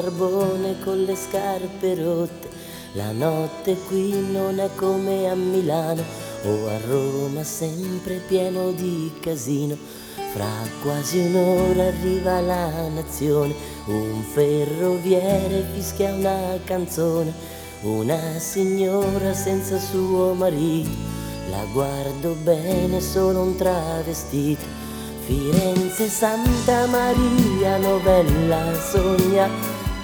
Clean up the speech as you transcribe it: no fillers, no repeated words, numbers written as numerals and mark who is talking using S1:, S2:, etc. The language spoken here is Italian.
S1: Carbone con le scarpe rotte, la notte qui non è come a Milano o a Roma, sempre pieno di casino. Fra quasi un'ora arriva la nazione, un ferroviere fischia una canzone, una signora senza suo marito, la guardo bene, solo un travestito. Firenze, Santa Maria, novella sogna,